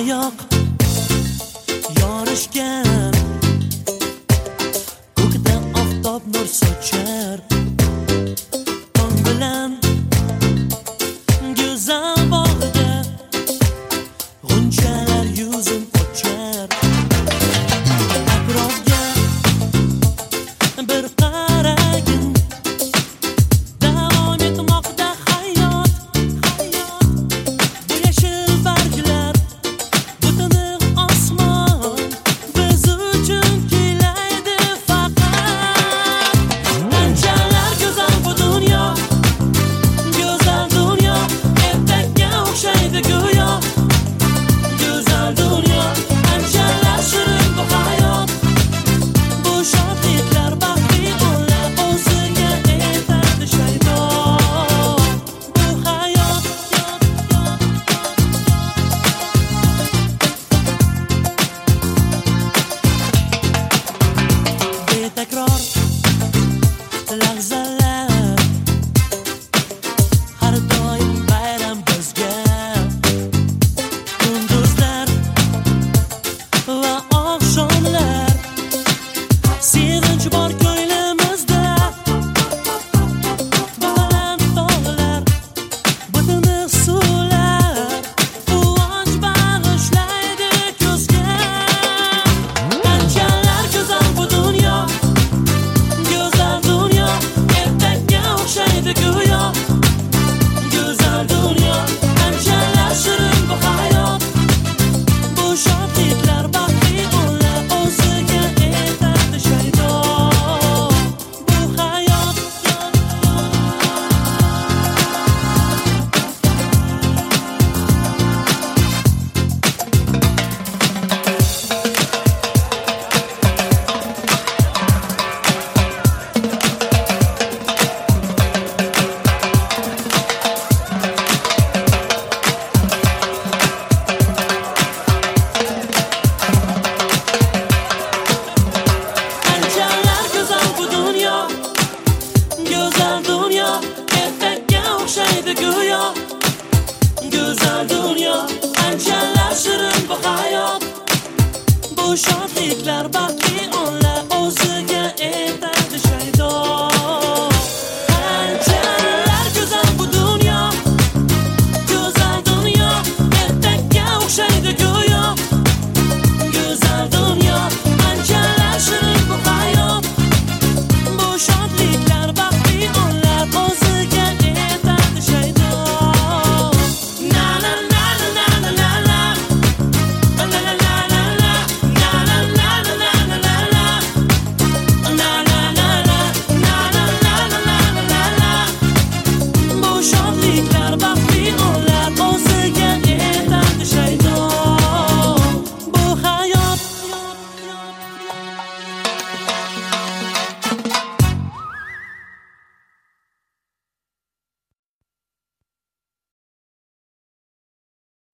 yoq yorishgan, ko'kda oftob nur sochar. Tong bilan go'zal bog'ida g'unchalar yuzin ochar. Atrofga bir qaragin, davom etmoqda hayot. Bu yashil barglar, bu tiniq osmon biz uchun kuylaydi faqat. Qanchalar go'zal bu dunyo, go'zal dunyo, ertakka o'xshaydi go'yo. Go'zal dunyo, qanchalar shirin bu hayot. Bu shodliklar baxtli o'ylar o'ziga aytadi shaydon. Bu hayot betakror lahzalar, har doim bayram bizga. Kunduzlar va oqshomlar, sevinch bor ko'nglimizda. Baland tog'lar, bu tiniq suvlar, quvonch bag'ishlaydi ko'zga. Qanchalar go'zal bu dunyo, go'zal dunyo, ertakka o'xshaydi go'yo. Go'zal dunyo, qanchalar shirin bu hayot. Bu shodliklar baxtli o'ylar o'ziga aytadi shaydon. Bu hayot qanchalar go'zal bu dunyo, go'zal dunyo, ertakka o'xshaydi go'yo. Go'zal dunyo, qanchalar shirin bu hayot. Bu shodliklar baxtli onlar o'ziga aytadi shaydon.